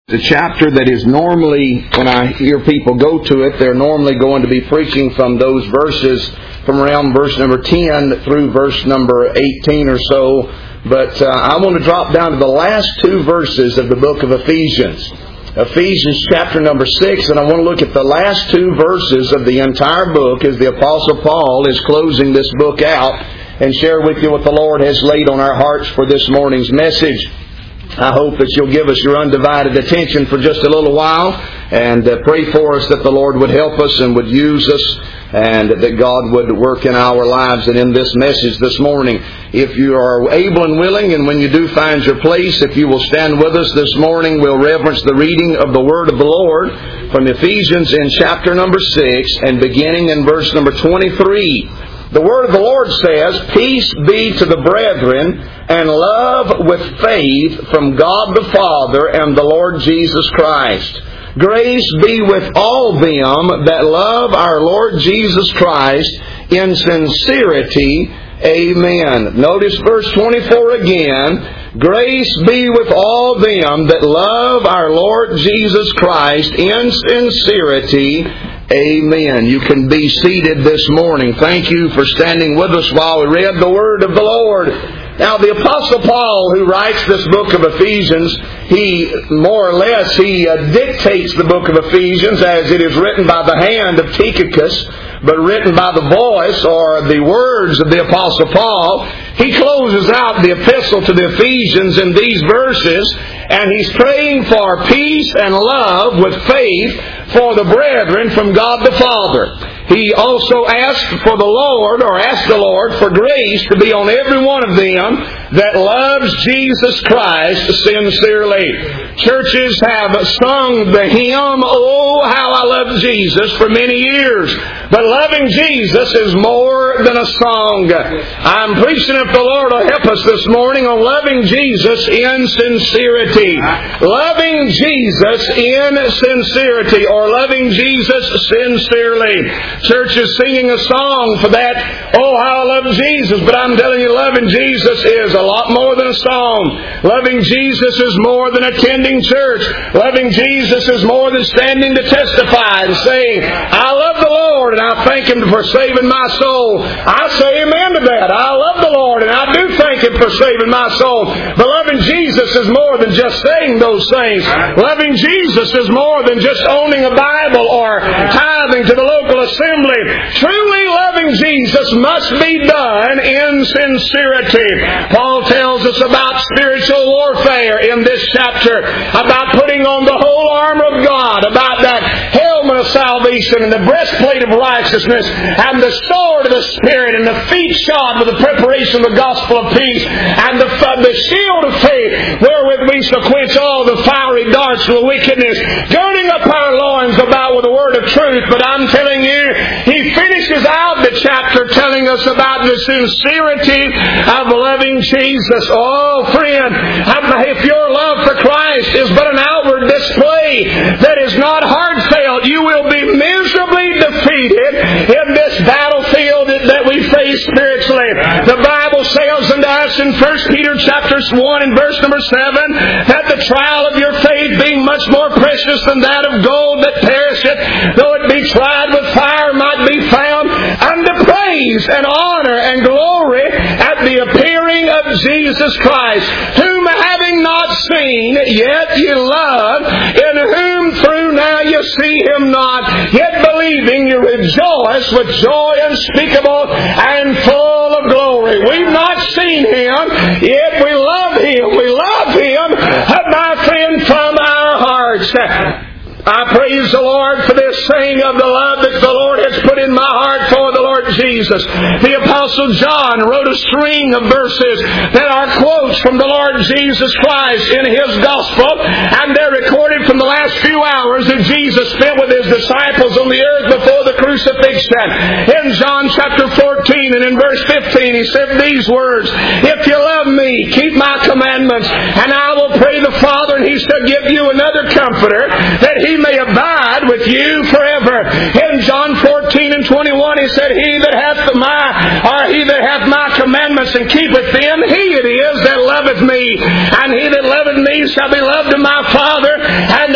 The chapter that is normally, when I hear people go to it, they're normally going to be preaching from those verses from around verse number 10 through verse number 18 or so. But I want to drop down to the last two verses of the book of Ephesians. Ephesians chapter number 6, and I want to look at the last two verses of the entire book as the Apostle Paul is closing this book out, and share with you what the Lord has laid on our hearts for this morning's message. I hope that you'll give us your undivided attention for just a little while and pray for us that the Lord would help us and would use us and that God would work in our lives and in this message this morning. If you are able and willing, and when you do find your place, if you will stand with us this morning, we'll reverence the reading of the Word of the Lord from Ephesians in chapter number 6 and beginning in verse number 23. The Word of the Lord says, "Peace be to the brethren, and love with faith from God the Father and the Lord Jesus Christ. Grace be with all them that love our Lord Jesus Christ in sincerity. Amen." Notice verse 24 again. "Grace be with all them that love our Lord Jesus Christ in sincerity. Amen." You can be seated this morning. Thank you for standing with us while we read the Word of the Lord. Now, the Apostle Paul, who writes this book of Ephesians, he dictates the book of Ephesians as it is written by the hand of Tychicus, but written by the voice or the words of the Apostle Paul. He closes out the epistle to the Ephesians in these verses, and he's praying for peace and love with faith for the brethren from God the Father. He also asked the Lord for grace to be on every one of them that loves Jesus Christ sincerely. Churches have sung the hymn, "Oh, how I love Jesus," for many years. But loving Jesus is more than a song. I'm preaching, if the Lord will help us this morning, on loving Jesus in sincerity. Loving Jesus in sincerity, or loving Jesus sincerely. Church is singing a song for that, "Oh, how I love Jesus," but I'm telling you, loving Jesus is a lot more than a song. Loving Jesus is more than attending church. Loving Jesus is more than standing to testify and saying, "I love the Lord and I thank Him for saving my soul." I say amen to that. I love the Lord and I do thank Him for saving my soul. But loving Jesus is more than just saying those things. Loving Jesus is more than just owning a Bible or tithing to the local assembly. Truly loving Jesus must be done in sincerity. Paul tells us about spiritual warfare in this chapter, about putting on the whole armor of God, about that helmet of salvation and the breastplate of righteousness and the sword of the Spirit and the feet shod with the preparation of the gospel of peace and the shield of faith wherewith we shall quench all the fiery darts of the wickedness, girding up our loins about with the word of truth. But I'm telling you, he finishes out the chapter telling us about the sincerity of loving Jesus. Oh, friend, if your love for Christ is but an outward display that is not heartfelt, you will be miserably defeated in this battlefield that we face spiritually. The Bible says unto us in 1 Peter chapter 1 and verse number 7 that the trial of your faith being much more precious than that of gold that perisheth, though it be tried with fire, might be found unto praise and honor and glory at the appearing of Jesus Christ, whom having not seen, yet you love, in whom through now you see Him not, yet believing you rejoice with joy unspeakable and full of glory. We've not seen Him, yet we love Him. We love Him, my friend, from our hearts. I praise the Lord for this saying of the love that the Lord has put in my heart for the Lord Jesus. The Apostle John wrote a string of verses that are quotes from the Lord Jesus Christ in his Gospel, and they're recorded from the last few hours that Jesus spent with His disciples on the earth before the crucifixion. In John chapter 14 and in verse 15, He said these words, "If you love me, keep my commandments, and I will pray the Father, and He shall give you another Comforter, that He may abide with you forever." In John 14 and 21, He said, He that hath my commandments and keepeth them, he it is that loveth me, and he that loveth me shall be loved of my Father, and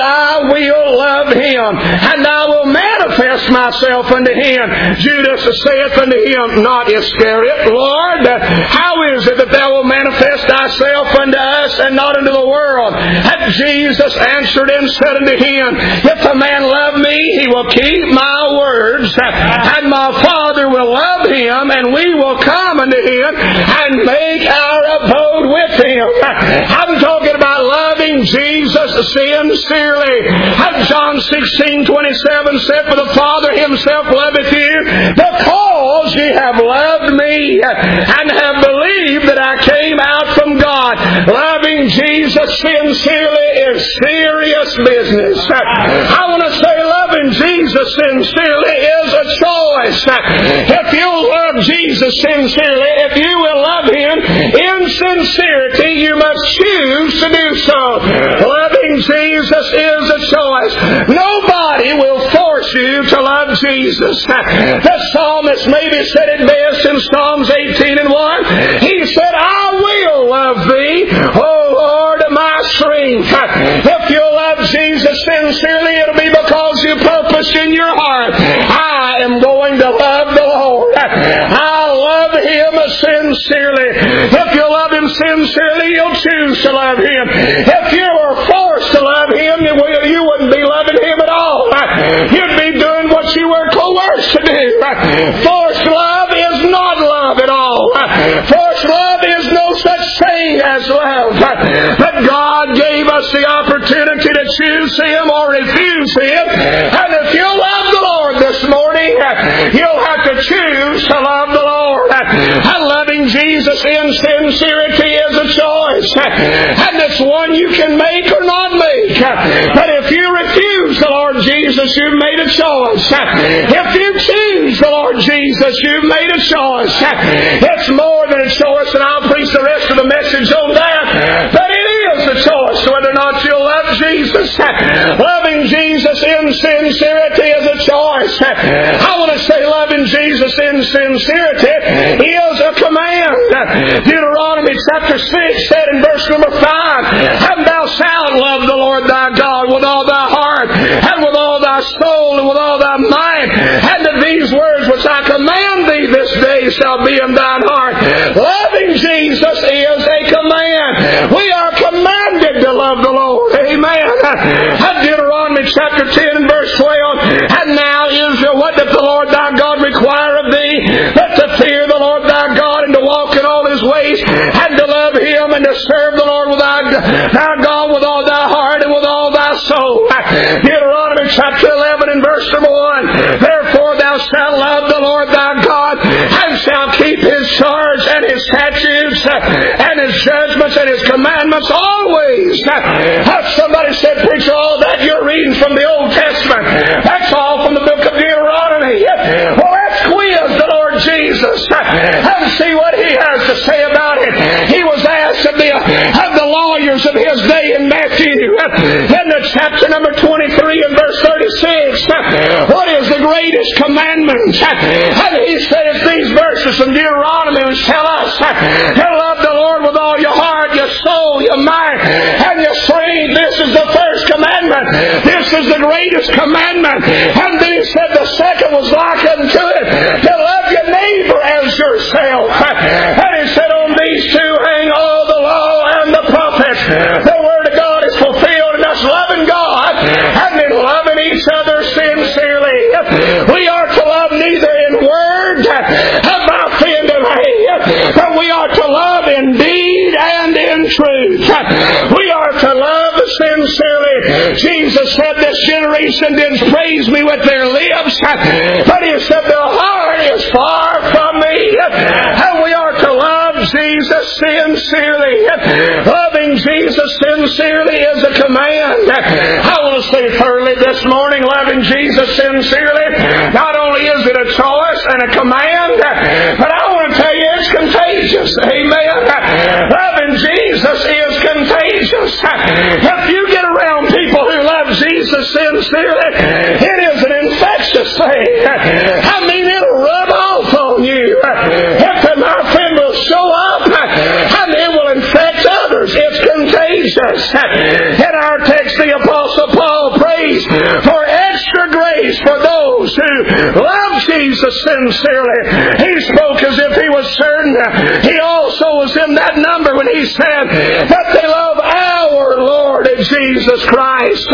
him, and I will manifest myself unto him. Judas saith unto him, not Iscariot, Lord, how is it that thou wilt manifest thyself unto us and not unto the world? And Jesus answered and said unto him, if a man love me, he will keep my words, and my Father will love him, and we will come unto him and make our abode with him. I'm talking about loving Jesus sincerely. And John 16:27 said, for the Father himself loveth you, because ye have loved me, and have believed that I came out from God. Loving Jesus sincerely is serious business. I want to say loving Jesus sincerely is a choice. If you love Jesus sincerely, if you will love him in sincerity, you must choose to do so. Loving Jesus is a choice. Nobody will force you to love Jesus. The psalmist maybe said it best in Psalms 18:1. He said, I will love thee, O Lord, my strength. If you love Jesus sincerely, it'll be because you purpose in your heart, I am going to love the Lord. I love him sincerely. If you love him sincerely, you'll choose to love him. If you were forced to love him, you wouldn't be loving him at all. You'd be doing what you were coerced to do. Forced love is not love at all. Forced love is no such thing as love. But God gave us the opportunity to choose him or refuse him. And if you love the Lord this morning, you'll have to choose to love the Lord. And loving Jesus in sincerity is a choice. And it's one you can make or not make. But if you refuse the Lord Jesus, you've made a choice. If you choose the Lord Jesus, you've made a choice. It's more than a choice, and I'll preach the rest of the message on that. But it is a choice whether or not you'll love Jesus. Loving Jesus in sincerity is a choice. I want to say loving Jesus in sincerity is a command. Deuteronomy chapter 6 said in verse number 5, and thou shalt love the Lord thy God with all thy heart, and with all thy soul, and with all thy mind. And that these words which I command thee this day shall be in thine heart. Loving Jesus is a command. We are commanded to love the Lord. Amen. And Deuteronomy chapter 10 and verse 12, and now Israel, what doth the Lord thy God require of thee? But to fear the Lord thy God, and to walk in all his ways, and to love him, and to serve the Lord with thy God with all thy heart and with all thy soul. Deuteronomy chapter 11 and verse number 1, therefore thou shalt love the Lord thy God, and shalt keep his charge and his statutes and his judgments and his commandments always. Somebody said, preacher, all that you're reading from the Old Testament, that's all from the book of Deuteronomy. Well, let's quiz the Lord Jesus and see what he has to say about it. He was asked of the lawyers of his day in Matthew, in the chapter number 23 and verse 36, what is the greatest commandment? And he says these verses from Deuteronomy which tell us to love the Lord with all your heart, your soul, your mind, and your strength. This is the first commandment. This is the greatest commandment. And then he said the second was like unto it, to love your neighbor as yourself. And he said on these two hang all the law and the prophets. The word of God is fulfilled in us loving God and in loving each other sincerely. We are to love neither in word, mouth and delay, but we are to love in deed and in truth. We are to love sincerely. Jesus said this generation did praise me with their lips, but he said their heart is far from me. And we are to love Jesus sincerely. Loving Jesus sincerely is a command. I want to say thirdly this morning, loving Jesus sincerely, not only is it a choice and a command, but I want to tell you it's contagious. Amen. Loving Jesus is contagious. If you get around people who love Jesus sincerely, it is an infectious thing. I mean, it'll rub off on you. If my friend will show up, and it will infect others. It's contagious. In our text, the Apostle Paul prays for place for those who love Jesus sincerely. He spoke as if he was certain. He also was in that number when he said that they love our Lord Jesus Christ.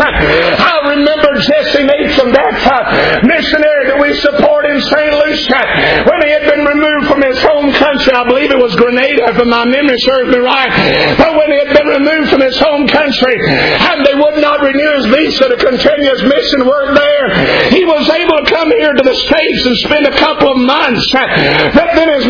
I remember Jesse Nathan, that missionary that we support in St. Lucia, when he had been removed from his home country. I believe it was Grenada, if my memory serves me right. But when he had been removed from his home country and they would not renew his visa to continue his mission work there, he was able to come here to the States and spend a couple of months. But then his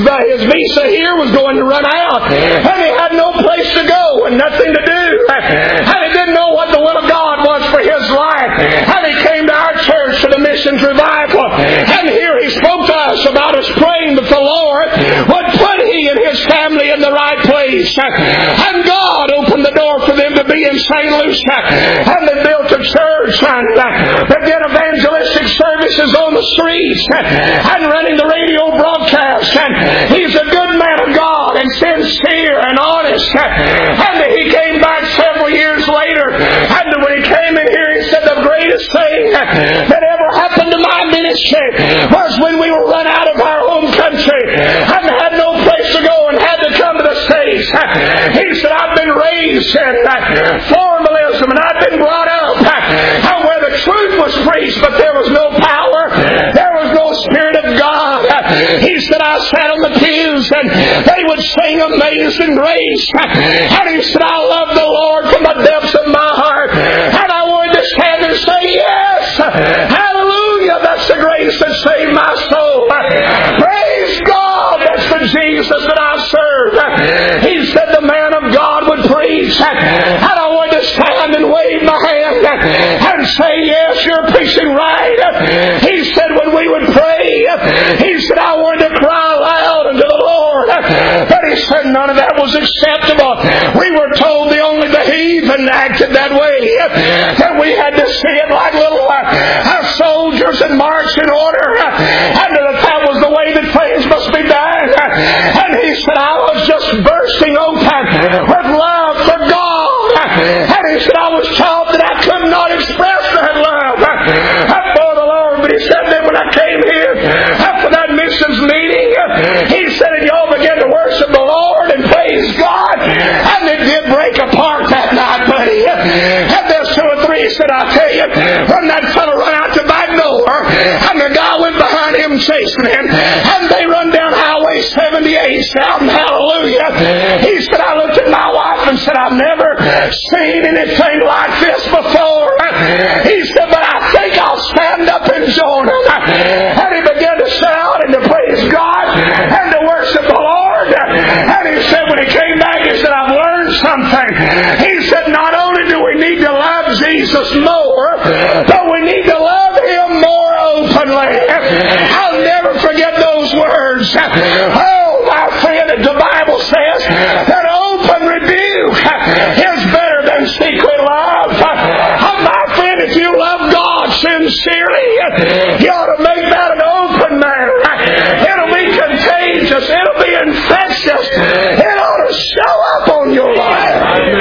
visa here was going to run out, and he had no place to go and nothing to do, and he didn't know what the will of God was for his life. And he came to our church for the missions revival, and here he spoke to us about us praying that the Lord would put he and his family in the right place. And God opened the door for them to be in St. Lucia, and they built a church and they did evangelistic services on the streets and running the radio broadcast. And he's a good man of God and sincere and honest. And he came back several years later, and when he came in here, he said the greatest thing that ever happened to my ministry was when we were run out of our home country and had no place to go and had to come to the States. He said, I've been raised in formalism, and I've been brought up where the truth was preached, but there was no power, there was no Spirit of God. He said, I sat on the pews and they would sing Amazing Grace. And he said, I love the Lord from the depths of my heart. And I wanted to stand and say, yes, hallelujah, that's the grace that saved my soul. Praise God, that's the Jesus that I serve. He said the man of God would preach, and I wanted to stand and wave my hand and say, yes, you're preaching right. He said when we would pray, he said I wanted to cry loud unto the Lord, but he said none of that was acceptable. We were told only the heathen acted that way, that we had to see it like little soldiers and march in order, and that was the way that things must be done. And he said I was just bursting open with love for God, and he said I was taught that I could not express that love for the Lord. But he said that when I came here after that missions meeting, he said and y'all began to worship the Lord and praise God, and it did break apart that night, buddy. And there's two or three, said I tell you, when that fellow run out the back door and the guy went behind him chasing him, and they run down Highway 78 shouting hallelujah. He said I looked at my wife and said I've never seen anything like this before. He said but I think I'll stand up and join him. And he began to shout and to praise God and to worship the Lord. And he said when he came back, he said I've learned something. He said not only do we need to love Jesus more, but we need to love Him more openly. I'll never forget those words. Oh, my friend, the Bible says that open rebuke is better than secret love. My friend, if you love God sincerely, you ought to make that an open matter. It'll be contagious. It'll be infectious. It ought to show up on your life.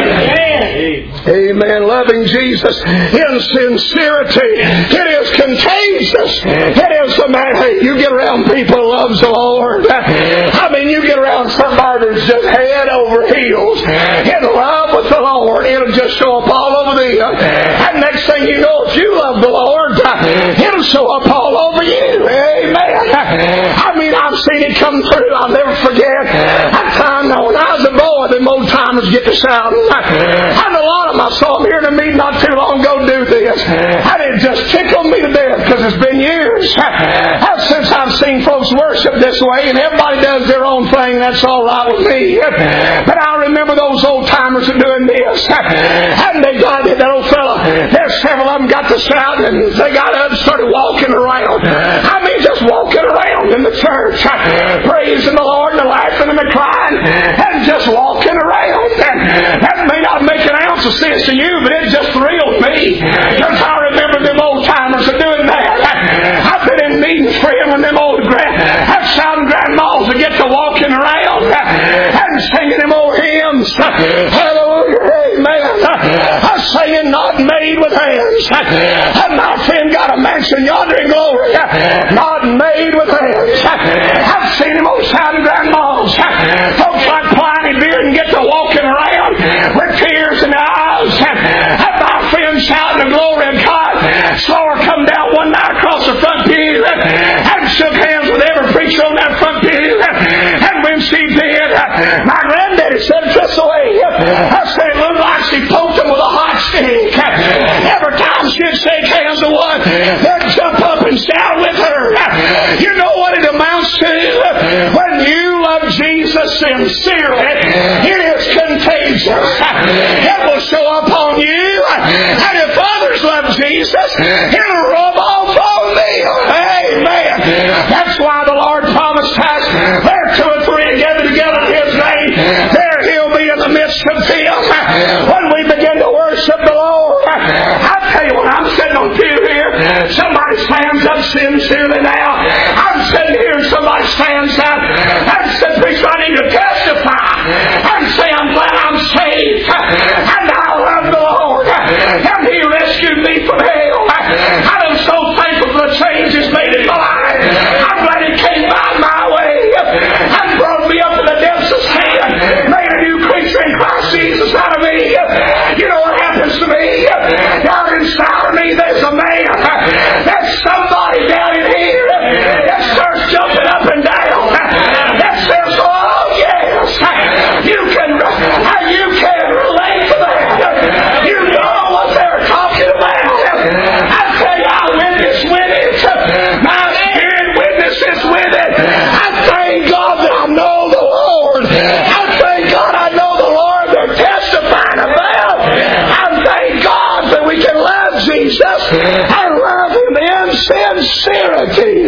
Amen. Loving Jesus in sincerity. It is contagious. It is the man. Hey, you get around people who loves the Lord. I mean, you get around somebody that's just head over heels in love with the Lord. It'll just show up all over them. And next thing you know, if you love the Lord, it'll show up all over you. Amen. I mean, I've seen it come through. I'll never forget that time when I was a boy, them old timers get to shouting. And a lot of them, I saw them here in a meeting not too long ago do this. And it just tickled me to death because it's been years since I've seen folks worship this way, and everybody does their own thing. That's all right with me. But I remember those old timers are doing this. And they got that old fella. There's several of them got to shout, and they got up and started walking around. I mean, just walking around in the church, praising the Lord and laughing and crying, and just walking around. And that may not make an ounce of sense to you, but it just thrilled me. Because I remember them old timers are doing that. I've been in meetings, friend, when them old shouting grandmas will get to walking around and singing them old hymns. Hallelujah, amen. I'm singing not made with hands. And my friend got a man mansion yonder in glory, not made with hands. I've seen him on Sound Ground Malls. Folks like Pliny Beard and get to walking around with tears in their eyes. Have my friends shouting the glory of God. Slower come down one night across the front pew and shook hands with every preacher on that front pew. And when she did, my granddaddy said this way. I said it looked like she poked him with a hot stick. Every time she'd shake hands with one, they'd jump up and shout with her. You know what it amounts to? When you love Jesus sincerely, it is contagious. It will show up on you. And if others love Jesus, it'll rub off on them. Amen. That's why the Lord promised us, where two or three are gathered together in His name, there He'll be in the midst of them. When we begin to worship the Lord, I tell you when I'm sitting on pew here, somebody stands up sincerely now. I'm sitting here and somebody stands up and says, "Preacher, I need to testify and say I'm glad I'm saved and I love the Lord and He rescued me from hell. I'm so thankful for the change He's made in my life. I'm glad He came by my way and brought me up to the depths of sin, made a new creature in Christ Jesus out of me." You know what happens to me? Down inside of me there's a man. There's somebody down in here that starts jumping up and down. That says, "Oh yes, you can relate to that. You know what they're talking about." I tell you, I witness with it. My spirit witnesses with it. I thank God that I know the Lord. I thank God I know the Lord they're testifying about. I thank God that we can love Jesus and love Him in sincerity.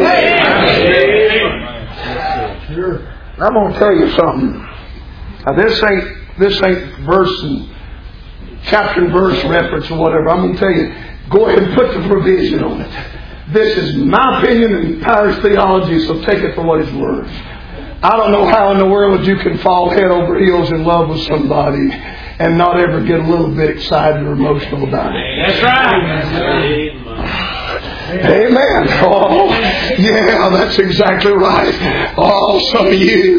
I'm going to tell you something. Now this ain't verse and chapter and verse reference or whatever. I'm going to tell you, go ahead and put the provision on it. This is my opinion and Powers theology, so take it for what it's worth. I don't know how in the world you can fall head over heels in love with somebody and not ever get a little bit excited or emotional about it. That's right. Amen. Oh, yeah, that's exactly right. Oh, some of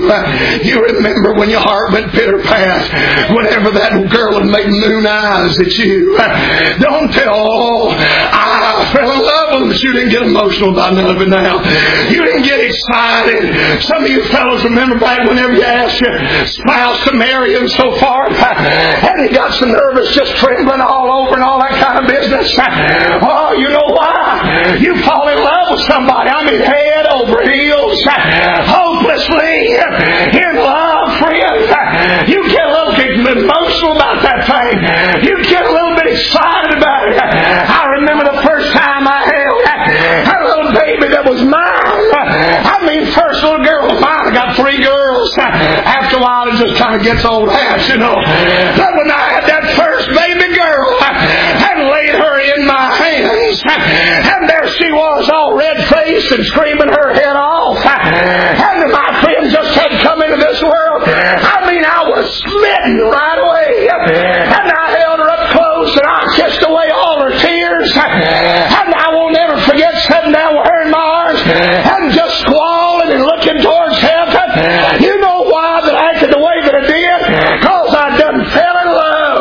you remember when your heart went pitter-pat whenever that girl would make moon eyes at you. Don't tell, I fell in love with them, but you didn't get emotional about none of it now. You didn't get excited. Some of you fellows remember back whenever you asked your spouse to marry and so forth, and he got so nervous, just trembling all over and all that kind of business. Oh, you know why? You fall in love with somebody, I mean head over heels, hopelessly in love, friend. You get a little bit emotional about that thing. You get a little bit excited about it. I remember the first time I held a little baby that was mine. I mean, first little girl was mine. I got 3 girls. After a while, it just kind of gets old hat, you know. But when I had that first baby girl and laid her in my hands, and there she was, all red-faced and screaming her head off. And my friend just had come into this world. I mean, I was smitten right away. And I held her up close and I kissed away all her tears. And I won't ever forget sitting down with her in my arms and just squalling and looking towards heaven. You know why that I acted the way that I did? Because I done fell in love.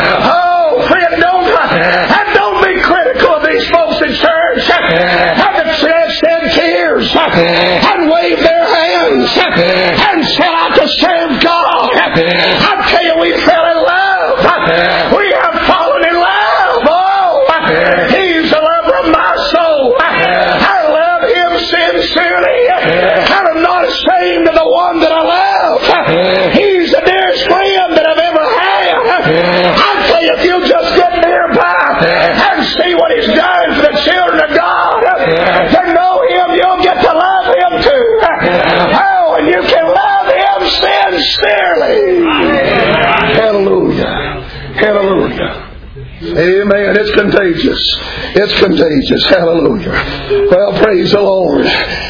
Oh, friend, don't be critical of these folks in church. Have shed tears and wave their hands and set out to serve God. I tell you, we fell in love. We have fallen in love. Oh, He's the lover of my soul. I love Him sincerely, and I'm not ashamed of the one that I love. He's the dearest friend that I've ever had. I tell you, if you'll just get nearby and see what He's done for the children of God, to know Him, you'll get to love Him too. Oh, and you can love Him sincerely. Hallelujah. Hallelujah. Amen. It's contagious. It's contagious. Hallelujah. Well, praise the Lord.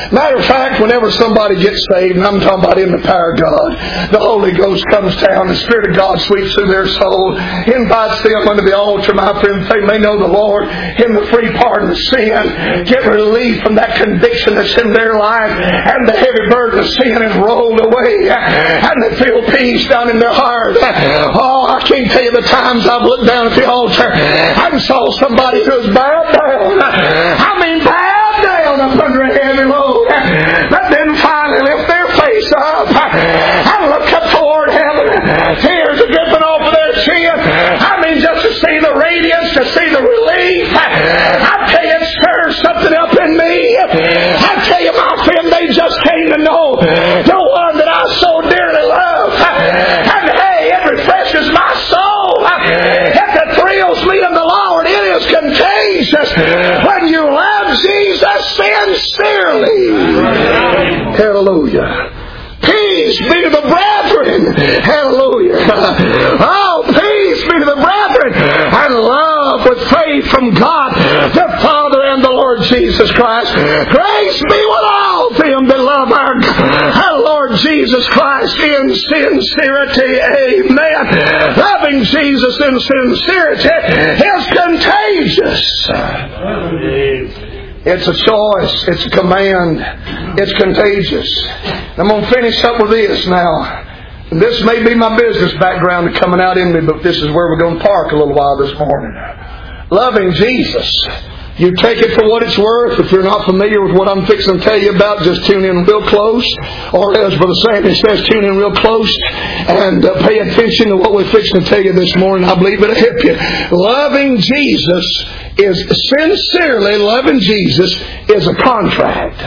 Matter of fact, whenever somebody gets saved, and I'm talking about in the power of God, the Holy Ghost comes down, the Spirit of God sweeps through their soul, invites them unto the altar, my friends. They may know the Lord in the free pardon of sin, get relief from that conviction that's in their life, and the heavy burden of sin is rolled away, and they feel peace down in their heart. Oh, I can't tell you the times I've looked down at the altar and saw somebody who was bowed down. Bowed down up under a heavy load, but then finally lift their face up and look up toward heaven. Tears are dripping off of their chin. Just to see the radiance, to see the relief. I tell you, it stirs something up in me. I tell you, my friend, they just came to know the one that I so dearly love. And hey, it refreshes my soul. It thrills me in the Lord. It is contagious when you love Jesus sincerely. Hallelujah. Peace be to the brethren. Hallelujah. Oh, peace be to the brethren. And love with faith from God, the Father and the Lord Jesus Christ. Grace be with all them that love our Lord Jesus Christ in sincerity. Amen. Loving Jesus in sincerity is contagious. It's a choice. It's a command. It's contagious. I'm going to finish up with this now. This may be my business background coming out in me, but this is where we're going to park a little while this morning. Loving Jesus. You take it for what it's worth. If you're not familiar with what I'm fixing to tell you about, just tune in real close. Or as Brother Sandy says, tune in real close and pay attention to what we're fixing to tell you this morning. I believe it'll help you. Loving Jesus is sincerely loving Jesus is a contract.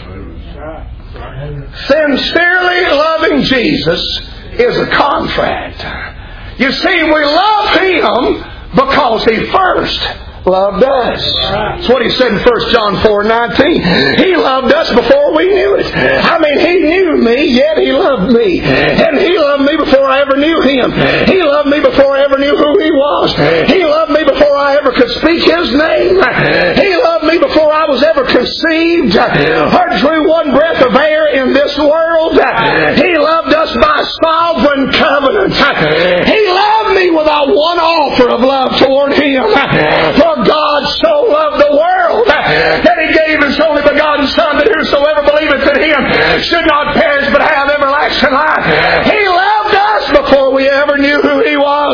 Sincerely loving Jesus is a contract. You see, we love Him because He first loved us. That's what He said in 1 John 4:19. He loved us before we knew it. He knew me, yet He loved me. And He loved me before I ever knew Him. He loved me before I ever knew who He was. He loved me before I ever could speak His name. He loved me before I was ever conceived or drew one breath of air in this world. He loved us by sovereign covenant. He loved me without one offer of love toward Him. For God so loved the world that He gave His only begotten Son, that whosoever believeth in Him should not perish but have everlasting life. He loved us before we ever knew who He was.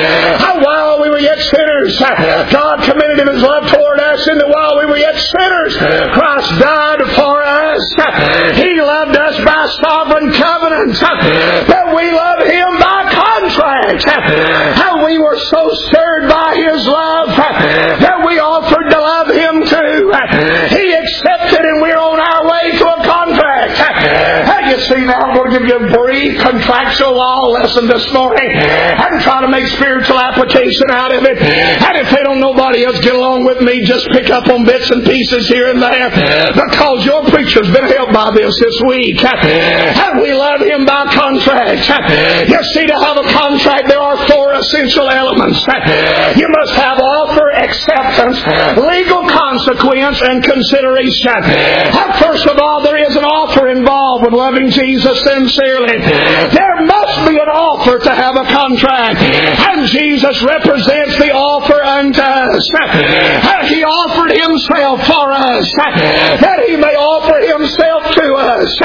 While we were yet sinners, God commended His love toward us, and that while we were yet sinners, Christ died for us. He loved us by sovereign covenant, but we love Him by contract. How we were so stirred by His love that we offered to love Him too. He accepted, and we're on our way to a contract. You see, now I'm going to give you a brief contractual law lesson this morning and try to make spiritual application out of it. And if they don't nobody else get along with me, just pick up on bits and pieces here and there, because your preacher's been helped by this week. And we love Him by contract. You see, to have a contract, there are 4 essential elements. You must have offer, acceptance, legal consequence, and consideration. First of all, there is an offer involved with loving Jesus sincerely. There must be an offer to have a contract, and Jesus represents the offer unto us. He offered Himself for us, that He may offer Himself to us.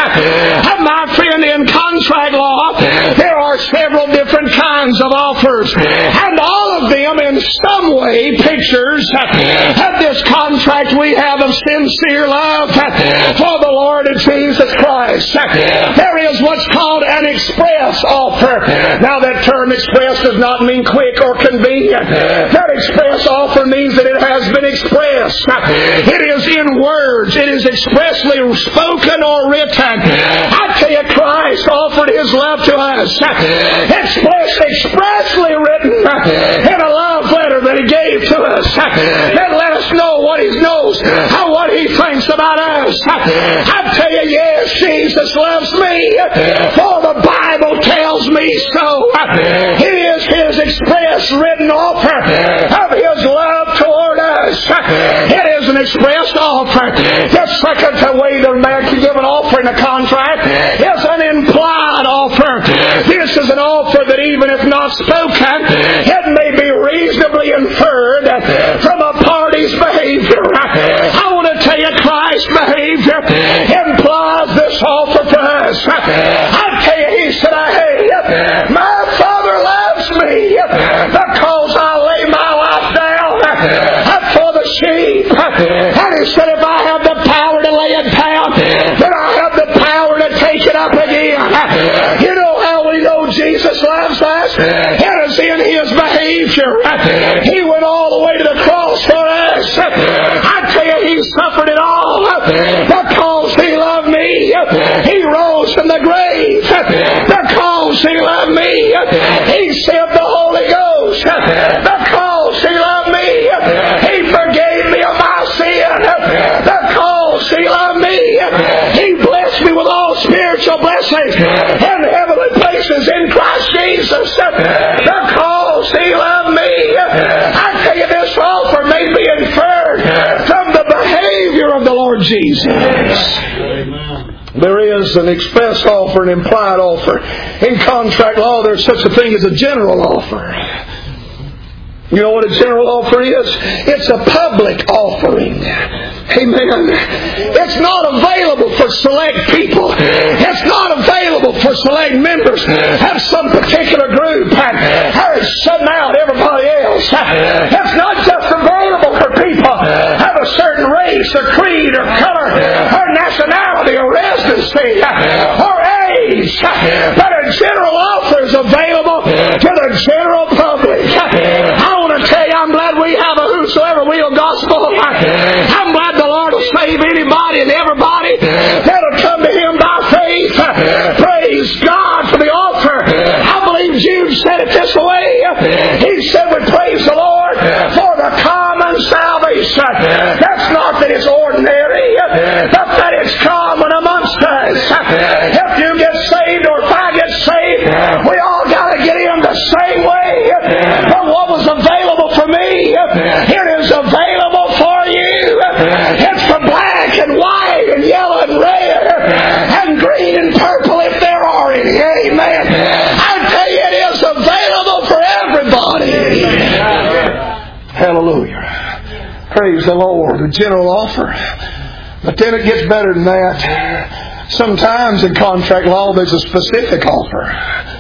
My friend, in contract law, there are several different kinds of offers, and all of them in some way pictures of this contract we have of sincere love for the Lord Jesus Christ. There is what's called an express offer. Now, that term express does not mean quick or convenient. That express offer means that it has been expressed. It is in words. It is expressly spoken or written. I tell you, Christ offered His love to us. Expressly written in a love letter that He gave to us. That let us know what He knows, what He thinks about us. I tell you, yes, Jesus loves me, for the Bible tells me so. It is His express written offer of His love toward us. It is an express offer. The second way the man can offer in a contract is an implied offer. This is an offer that even if not spoken, it may be reasonably inferred from a party's behavior. I want to tell you, Christ's behavior implies this offer for us. I tell you, He said, hey, my Father loves me because I lay my life down for the sheep. And He said, if I have the power to lay it down, then I have the power to take it up again. You know how we know Jesus loves us? It is in His behavior. He went all the way to the cross for us. I tell you, He suffered it all because He loved me. He rose from the grave because He loved me. He sent the Holy Ghost because He loved me. He forgave me of my sin because He loved me. He blessed me with all spiritual blessings in heavenly places in Christ Jesus because He loved me. I tell you, this offer may be inferred from the behavior of the Lord Jesus. There is an express offer, an implied offer. In contract law, there's such a thing as a general offer. You know what a general offer is? It's a public offering. Amen. It's not available for select people. It's not available for select members of some particular group and shutting out everybody else. It's not just available for people of a certain race or creed or color or nationality or residency or age. But a general offer is available to the general public. I want to tell you, I'm glad we have a whosoever will gospel. I'm glad the Lord will save anybody and everybody that'll come to Him by faith. Praise God for the offer. I believe Jude said it this way. He said, we praise the Lord for the common salvation. That's not that it's ordinary, but that it's common amongst us. If you get saved or if I get saved, we all got to get in the same way. But what was available for me, it is available for you. It's for black and white and yellow and red and green and purple if there are any. Amen. I tell you, it is available for everybody. Hallelujah. Praise the Lord. A general offer. But then it gets better than that. Sometimes in contract law there's a specific offer.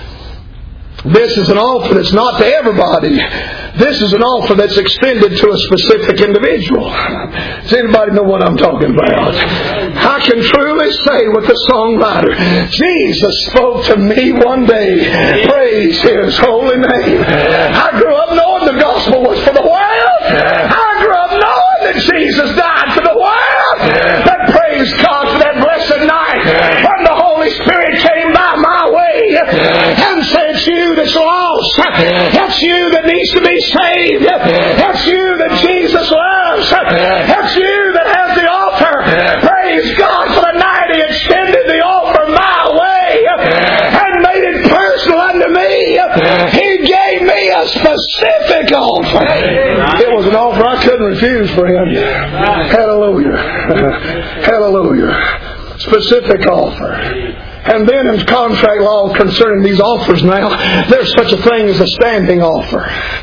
This is an offer that's not to everybody. This is an offer that's extended to a specific individual. Does anybody know what I'm talking about? I can truly say with the songwriter, Jesus spoke to me one day. Praise His holy name. I grew up knowing the gospel was for the world. I grew up knowing that Jesus died for the world. But praise God for that blessed night when the Holy Spirit came by my way and said, it's you that's lost. It's you that needs to be saved. It's you that Jesus loves. It's you that has the offer. Praise God for the night He extended the offer my way and made it personal unto me. He gave me a specific offer. It was an offer I couldn't refuse for Him. Hallelujah. Hallelujah. Specific offer. And then in contract law concerning these offers now, there's such a thing as a standing offer.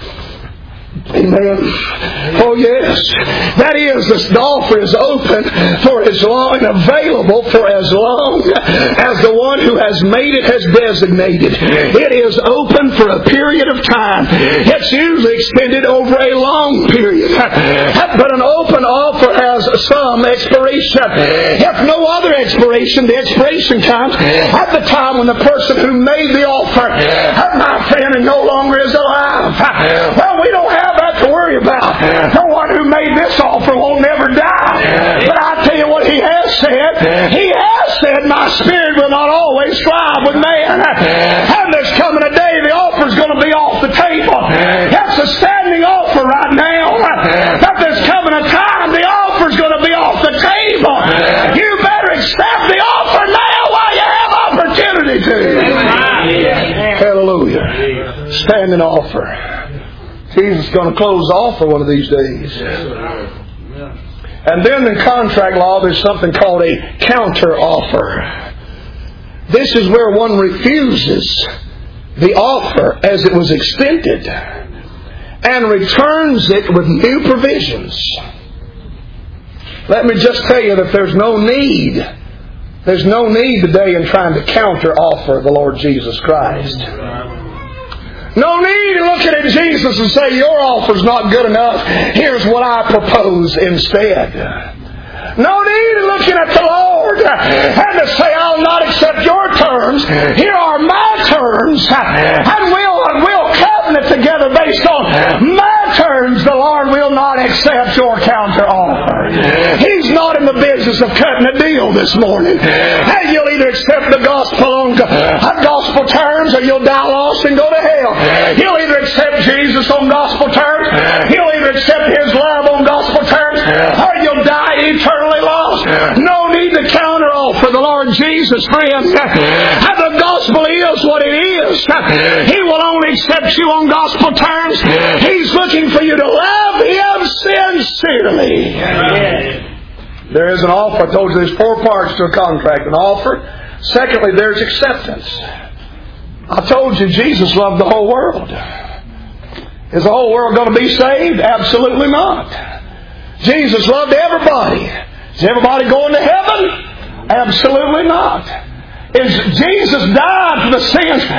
Amen. Oh yes. That is, the offer is open for as long and available for as long as the one who has made it has designated. It is open for a period of time. It's usually extended over a long period. But an open offer has some expiration. If no other expiration, the expiration comes at the time when the person who made the offer, my friend, no longer is alive. Well, we don't have that to worry about. The one who made this offer will never die. But I tell you what He has said. He has said, my spirit will not always strive with man. And there's coming a day the offer's going to be off the table. It's a standing offer right now. But there's coming a time the offer's going to be off the table. You better accept the offer now while you have opportunity to. Hallelujah. Standing offer. Jesus is going to close the offer one of these days. And then in contract law, there's something called a counter offer. This is where one refuses the offer as it was extended and returns it with new provisions. Let me just tell you that there's no need today in trying to counter offer the Lord Jesus Christ. No need to look at Jesus and say, your offer's not good enough. Here's what I propose instead. No need to looking at the Lord and to say, I'll not accept your terms. Here are my terms. And we'll covenant together based on my terms. The Lord will not accept your counter offer. He's not in the business of cutting a deal this morning. Hey, you'll either accept the gospel on gospel terms or you'll die lost and go to hell. You'll either accept Jesus on gospel terms, you'll either accept His love on gospel terms, or you'll die eternally lost. No need to counter offer the Lord Jesus, friends. And the gospel is what it is. He will only accept you on gospel terms. He's looking for you to love Him sincerely. There is an offer. I told you there's 4 parts to a contract. An offer. Secondly, there's acceptance. I told you Jesus loved the whole world. Is the whole world going to be saved? Absolutely not. Jesus loved everybody. Is everybody going to heaven? Absolutely not. Is Jesus died for the sins of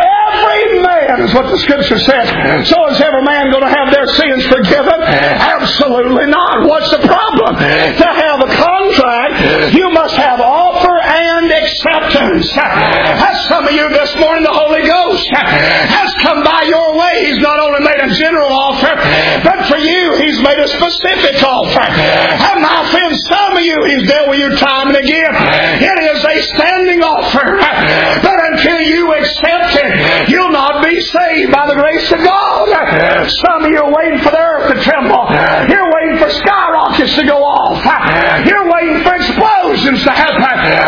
every man, is what the Scripture says. So is every man going to have their sins forgiven? Absolutely not. What's the problem? To have a contract, you must have offer and acceptance. As some of you this morning, the Holy Ghost has come by your way. He's not only made a general offer, but for you, He's made a specific offer. And my friends, some of you, He's dealt with you time and again. It is a standing offer. But until you accept it, you'll not be saved by the grace of God. Some of you are waiting for the earth to tremble. You're waiting for skyrockets to go off. You're waiting for explosions to happen.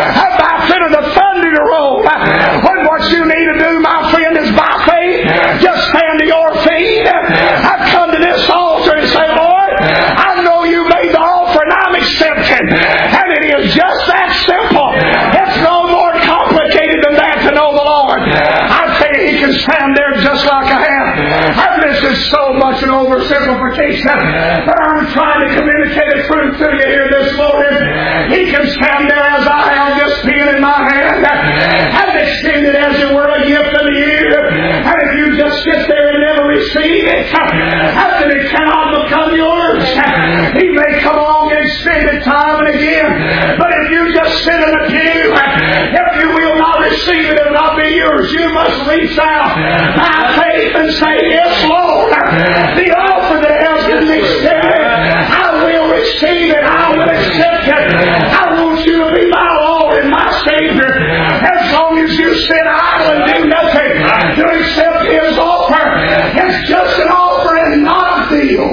By friend of the thunder to roll. When what you need to do, my friend, is by faith, just stand to your feet. I've come to this altar and say, Lord, I know you made the offer and I'm accepting. And it is just that simple. It's no more complicated than that to know the Lord. I tell you, He can stand there just like I am. And this is so much an oversimplification, but I'm trying to communicate the truth to you here this morning. He can stand there as I am, just being in my hand, and extend it as it were a gift unto you. And if you just sit there and never receive it, then it cannot become yours. He may come along and extend it time and again, but if you just sit in the pew, if you will not receive it, it will not be yours. You must reach out by faith and say, yes, Lord, the offer that has been extended, I will receive it. I will accept it. I want you to be my Lord and my Savior. As long as you sit idle and do nothing to accept His offer, it's just an offer and not a deal.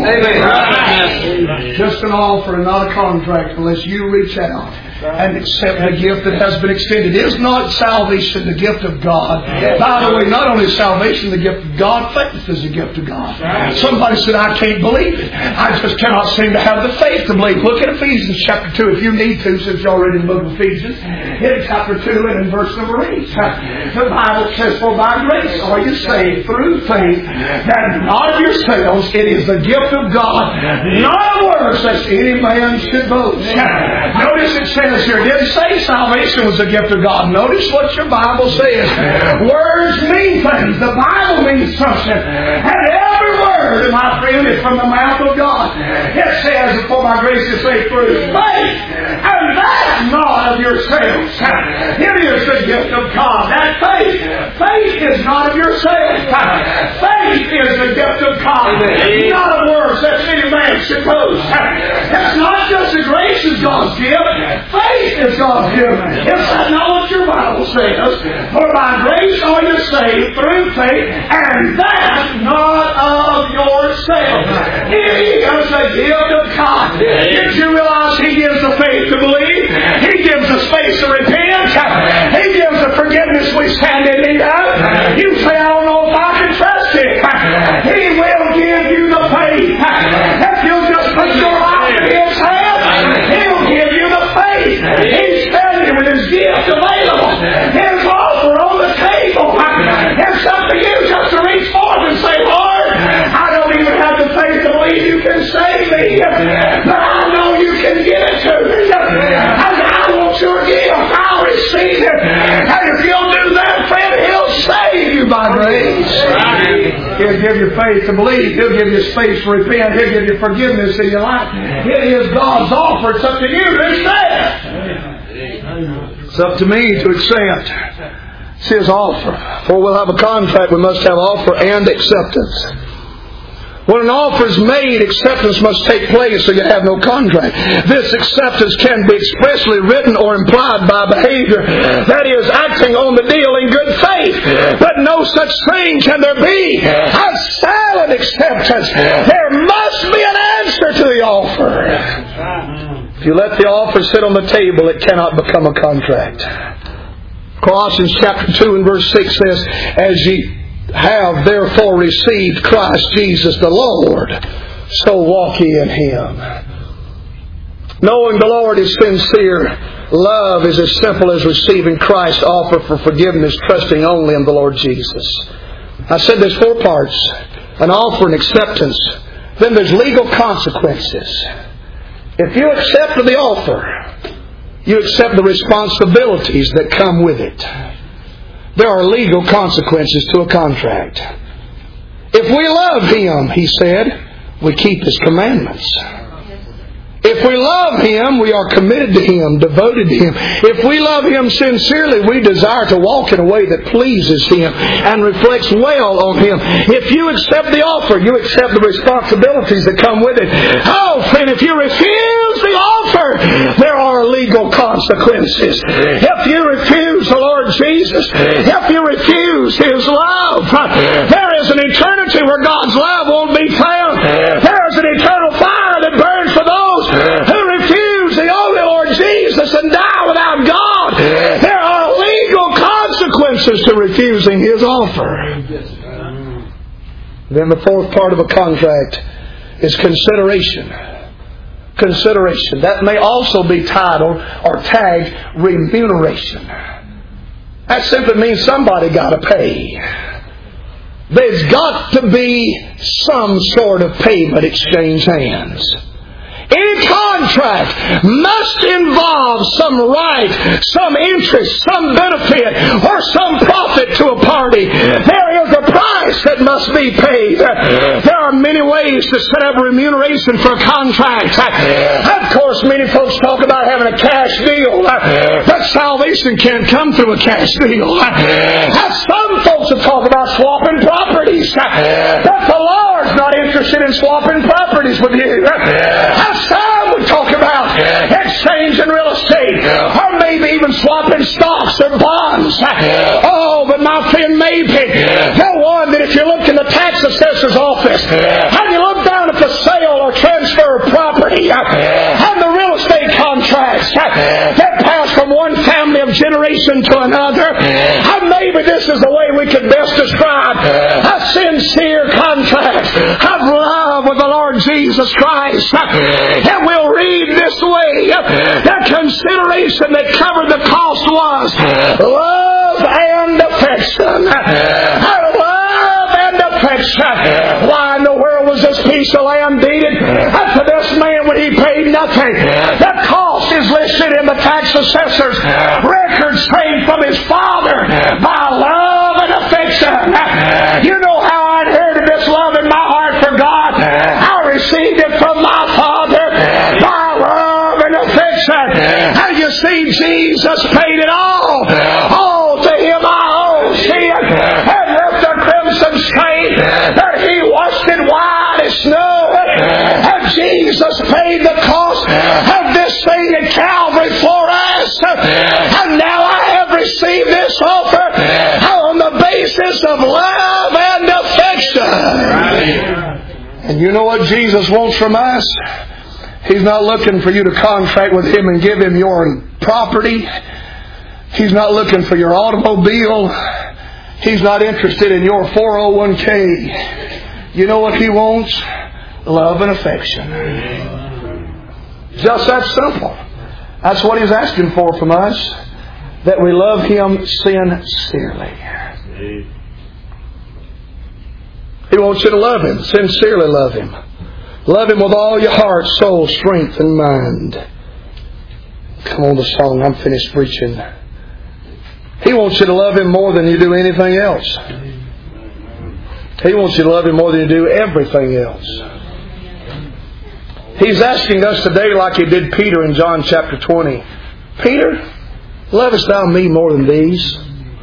Amen. Just an offer and not a contract unless you reach out and accept the gift that has been extended. Is not salvation the gift of God? By the way, not only is salvation the gift of God, faith is the gift of God. Somebody said, I can't believe it. I just cannot seem to have the faith to believe. Look at Ephesians chapter 2 if you need to, since you're already in the book of Ephesians. In chapter 2 and in verse number 8. The Bible says, for by grace are you saved through faith, that not of yourselves, it is the gift of God, not of works, lest any man should boast. Notice it says here, it didn't say salvation was a gift of God. Notice what your Bible says. Words mean things. The Bible means something. And every word, my friend, is from the mouth of God. It says, for my grace is saved through faith. And that's not of yourselves. It is the gift of God. That faith is not of yourselves. Faith is the gift of God. Not of works that any man should boast. It's not just the grace of God's gift. Faith is God's gift. Is that not what your Bible says? For by grace are you saved through faith, and that not of yourself. It is a gift of God. Did you realize He gives the faith to believe? He gives us faith to repent. He gives the forgiveness we stand in need of. You say, I don't know if I can trust Him. He will give you the faith. If you'll just put your life in His hands, but I know you can give it to me. And I want your gift. I'll receive it. And if you'll do that, friend, He'll save you by grace. He'll give you faith to believe. He'll give you space to repent. He'll give you forgiveness in your life. It is God's offer. It's up to you to accept. It's up to me to accept. It's His offer. For we'll have a contract, we must have offer and acceptance. When an offer is made, acceptance must take place, or you have no contract. This acceptance can be expressly written or implied by behavior. That is, acting on the deal in good faith. But no such thing can there be as silent acceptance. There must be an answer to the offer. If you let the offer sit on the table, it cannot become a contract. Colossians chapter 2 and verse 6 says, as ye have therefore received Christ Jesus the Lord, so walk ye in Him. Knowing the Lord is sincere, love is as simple as receiving Christ's offer for forgiveness, trusting only in the Lord Jesus. I said there's 4 parts: an offer and acceptance. Then there's legal consequences. If you accept the offer, you accept the responsibilities that come with it. There are legal consequences to a contract. If we love Him, He said, we keep His commandments. If we love Him, we are committed to Him, devoted to Him. If we love Him sincerely, we desire to walk in a way that pleases Him and reflects well on Him. If you accept the offer, you accept the responsibilities that come with it. Oh, friend, if you refuse the offer, there are legal consequences. If you refuse the Lord Jesus, if you refuse His love, there is an eternity where God's love won't be found. There is an eternal fire that burns for those who refuse the only Lord Jesus and die without God. There are legal consequences to refusing His offer. Then the 4th part of a contract is consideration. Consideration. That may also be titled or tagged remuneration. That simply means somebody got to pay. There's got to be some sort of payment exchange hands. Any contract must involve some right, some interest, some benefit, or some profit to a party. There is a price that must be paid. There are many ways to set up remuneration for a contract. Of course, many folks talk about having a cash deal. But salvation can't come through a cash deal. Some folks have talked about swapping properties. But the Lord's not interested in swapping properties with you. Some would talk about exchanging real estate, or maybe even swapping stocks or bonds. Oh, but my friend, maybe the one that if you look in the tax assessor's office and you look down at the sale or transfer of property and the real estate contracts that pass from one family of generation to another, and maybe this is the way we could best describe a sincere contract of love with the Lord Jesus Christ. And we'll read this way. The consideration that covered the cost was love and affection. Love and affection. Why in the world was this piece of land deeded to this man when he paid nothing? The cost is listed in the tax assessor's records saved from his father by love and affection. You know how I inherited this love in my heart for God? I received it from my Father by love and affection. And you see, Jesus paid it all. All to Him I owe sin, and left a crimson stain that He washed it white as snow. And Jesus paid the cost of this thing at Calvary for us. And now I have received this offer on the basis of love and affection. And you know what Jesus wants from us? He's not looking for you to contract with Him and give Him your property. He's not looking for your automobile. He's not interested in your 401k. You know what He wants? Love and affection. Just that simple. That's what He's asking for from us. That we love Him sincerely. He wants you to love Him. Sincerely love Him. Love Him with all your heart, soul, strength, and mind. Come on, the song. I'm finished preaching. He wants you to love Him more than you do anything else. He wants you to love Him more than you do everything else. He's asking us today, like He did Peter in John chapter 20. Peter, lovest thou me more than these?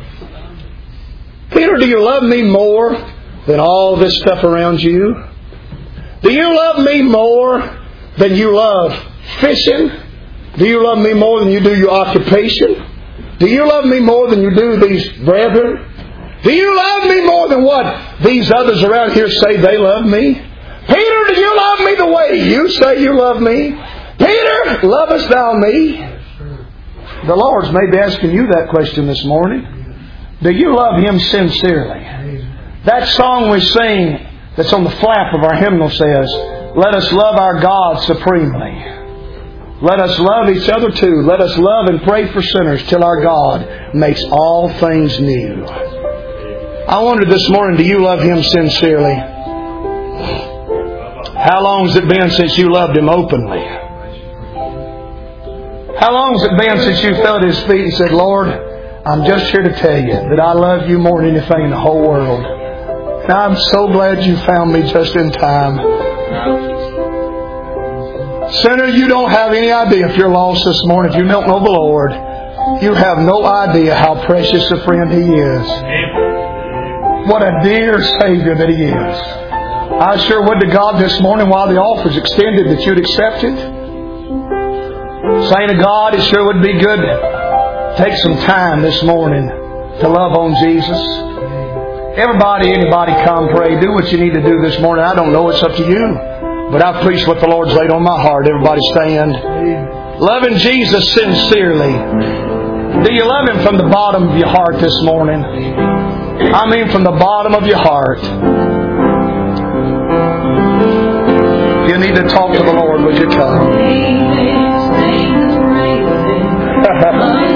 Peter, do you love me more than all this stuff around you? Do you love me more than you love fishing? Do you love me more than you do your occupation? Do you love me more than you do these brethren? Do you love me more than what these others around here say they love me? Peter, do you love me the way you say you love me? Peter, lovest thou me? The Lord's maybe asking you that question this morning. Do you love Him sincerely? That song we sing that's on the flap of our hymnal says, let us love our God supremely. Let us love each other too. Let us love and pray for sinners till our God makes all things new. I wondered this morning, do you love Him sincerely? How long has it been since you loved Him openly? How long has it been since you fell at His feet and said, Lord, I'm just here to tell you that I love you more than anything in the whole world. And I'm so glad you found me just in time. Sinner, you don't have any idea if you're lost this morning. If you don't know the Lord, you have no idea how precious a friend He is. What a dear Savior that He is. I sure would to God this morning while the offer's extended that you'd accept it. Saint of God, it sure would be good to take some time this morning to love on Jesus. Anybody come pray. Do what you need to do this morning. I don't know. It's up to you. But I've preached what the Lord's laid on my heart. Everybody stand. Loving Jesus sincerely. Do you love Him from the bottom of your heart this morning? I mean from the bottom of your heart. If you need to talk to the Lord, would you come?